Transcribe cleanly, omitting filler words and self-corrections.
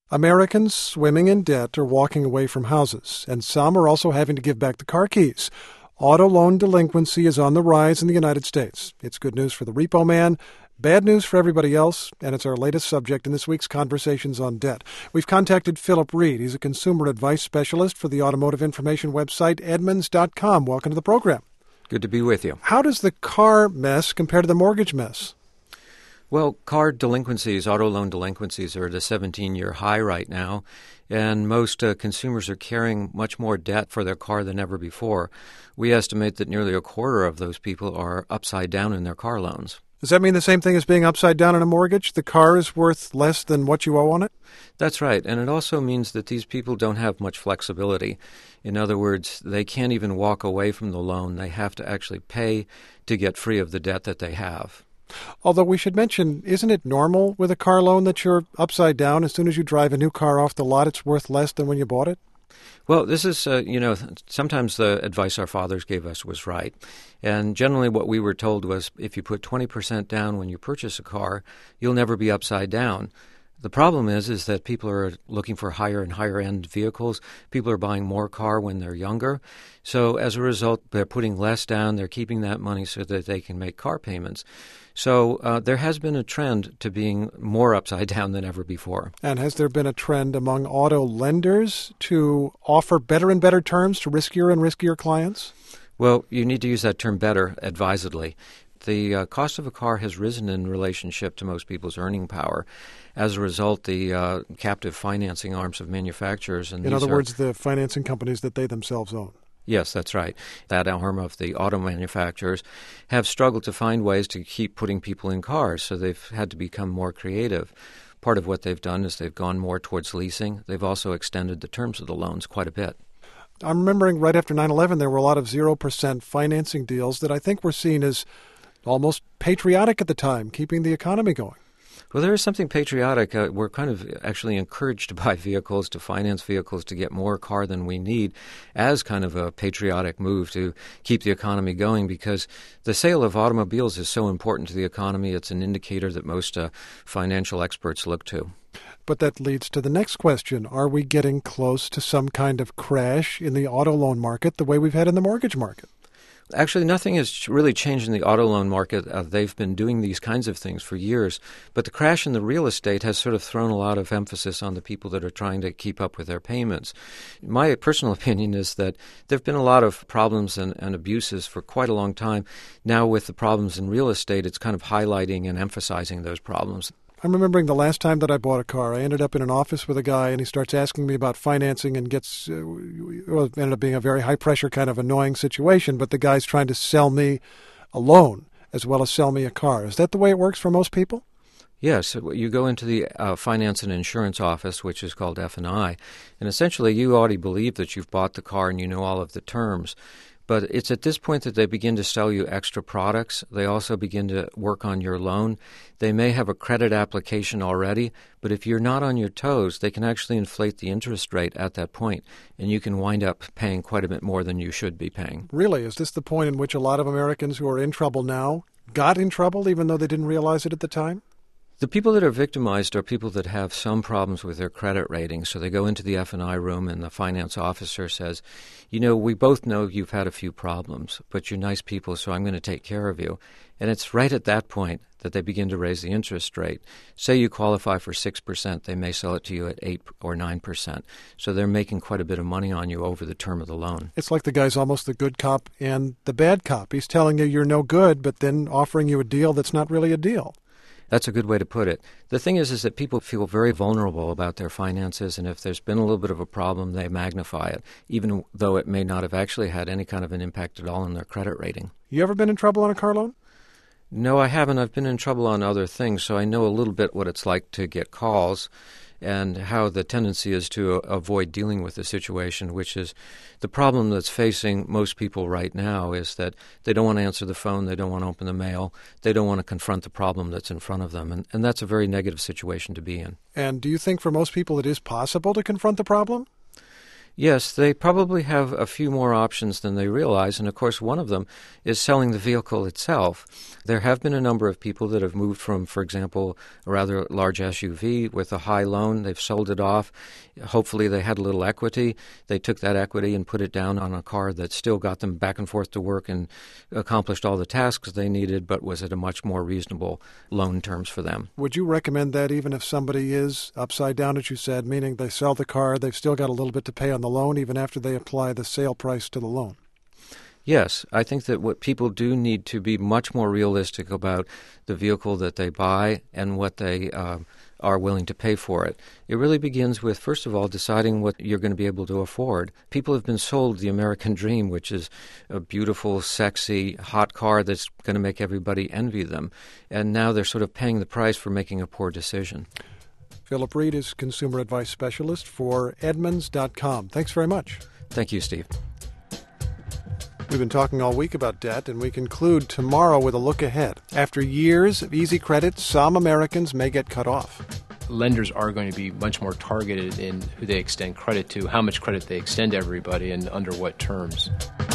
Americans swimming in debt are walking away from houses, and some are also having to give back the car keys. Auto loan delinquency is on the rise in the United States. It's good news for the repo man, bad news for everybody else, and it's our latest subject in this week's Conversations on Debt. We've contacted Philip Reed. He's a consumer advice specialist for the automotive information website Edmunds.com. Welcome to the program. Good to be with you. How does the car mess compare to the mortgage mess? Well, car delinquencies, auto loan delinquencies are at a 17-year high right now, and most consumers are carrying much more debt for their car than ever before. We estimate that nearly a quarter of those people are upside down in their car loans. Does that mean the same thing as being upside down in a mortgage? The car is worth less than what you owe on it? That's right, and it also means that these people don't have much flexibility. In other words, they can't even walk away from the loan. They have to actually pay to get free of the debt that they have. Although we should mention, isn't it normal with a car loan that you're upside down? As soon as you drive a new car off the lot, it's worth less than when you bought it? Well, this is, sometimes the advice our fathers gave us was right. And generally what we were told was if you put 20% down when you purchase a car, you'll never be upside down. The problem is that people are looking for higher and higher end vehicles. People are buying more car when they're younger. So as a result, they're putting less down. They're keeping that money so that they can make car payments. So there has been a trend to being more upside down than ever before. And has there been a trend among auto lenders to offer better and better terms to riskier and riskier clients? Well, you need to use that term better advisedly. The cost of a car has risen in relationship to most people's earning power. As a result, the captive financing arms of manufacturers... In other words, the financing companies that they themselves own. Yes, that's right. That arm of the auto manufacturers have struggled to find ways to keep putting people in cars, so they've had to become more creative. Part of what they've done is they've gone more towards leasing. They've also extended the terms of the loans quite a bit. I'm remembering right after 9/11, there were a lot of 0% financing deals that I think were seen as almost patriotic at the time, keeping the economy going. Well, there is something patriotic. We're kind of actually encouraged to buy vehicles, to finance vehicles, to get more car than we need as kind of a patriotic move to keep the economy going because the sale of automobiles is so important to the economy. It's an indicator that most financial experts look to. But that leads to the next question. Are we getting close to some kind of crash in the auto loan market the way we've had in the mortgage market? Actually, nothing has really changed in the auto loan market. They've been doing these kinds of things for years. But the crash in the real estate has sort of thrown a lot of emphasis on the people that are trying to keep up with their payments. My personal opinion is that there have been a lot of problems and abuses for quite a long time. Now with the problems in real estate, it's kind of highlighting and emphasizing those problems. I'm remembering the last time that I bought a car. I ended up in an office with a guy, and he starts asking me about financing and gets, it ended up being a very high-pressure kind of annoying situation, but the guy's trying to sell me a loan as well as sell me a car. Is that the way it works for most people? Yes, you go into the finance and insurance office, which is called F&I, and essentially you already believe that you've bought the car and you know all of the terms. But it's at this point that they begin to sell you extra products. They also begin to work on your loan. They may have a credit application already, but if you're not on your toes, they can actually inflate the interest rate at that point, and you can wind up paying quite a bit more than you should be paying. Really? Is this the point in which a lot of Americans who are in trouble now got in trouble even though they didn't realize it at the time? The people that are victimized are people that have some problems with their credit rating. So they go into the F&I room and the finance officer says, we both know you've had a few problems, but you're nice people, so I'm going to take care of you. And it's right at that point that they begin to raise the interest rate. Say you qualify for 6%, they may sell it to you at 8 or 9%. So they're making quite a bit of money on you over the term of the loan. It's like the guy's almost the good cop and the bad cop. He's telling you you're no good, but then offering you a deal that's not really a deal. That's a good way to put it. The thing is that people feel very vulnerable about their finances, and if there's been a little bit of a problem, they magnify it, even though it may not have actually had any kind of an impact at all on their credit rating. You ever been in trouble on a car loan? No, I haven't. I've been in trouble on other things, so I know a little bit what it's like to get calls and how the tendency is to avoid dealing with the situation, which is the problem that's facing most people right now is that they don't want to answer the phone, they don't want to open the mail, they don't want to confront the problem that's in front of them, and that's a very negative situation to be in. And do you think for most people it is possible to confront the problem? Yes, they probably have a few more options than they realize, and of course one of them is selling the vehicle itself. There have been a number of people that have moved from, for example, a rather large SUV with a high loan. They've sold it off. Hopefully they had a little equity. They took that equity and put it down on a car that still got them back and forth to work and accomplished all the tasks they needed, but was at a much more reasonable loan terms for them. Would you recommend that even if somebody is upside down, as you said, meaning they sell the car, they've still got a little bit to pay on the loan even after they apply the sale price to the loan? Yes, I think that what people do need to be much more realistic about the vehicle that they buy and what they are willing to pay for it. It really begins with, first of all, deciding what you're going to be able to afford. People have been sold the American dream, which is a beautiful, sexy, hot car that's going to make everybody envy them. And now they're sort of paying the price for making a poor decision. Philip Reed is Consumer Advice Specialist for Edmunds.com. Thanks very much. Thank you, Steve. We've been talking all week about debt, and we conclude tomorrow with a look ahead. After years of easy credit, some Americans may get cut off. Lenders are going to be much more targeted in who they extend credit to, how much credit they extend to everybody, and under what terms.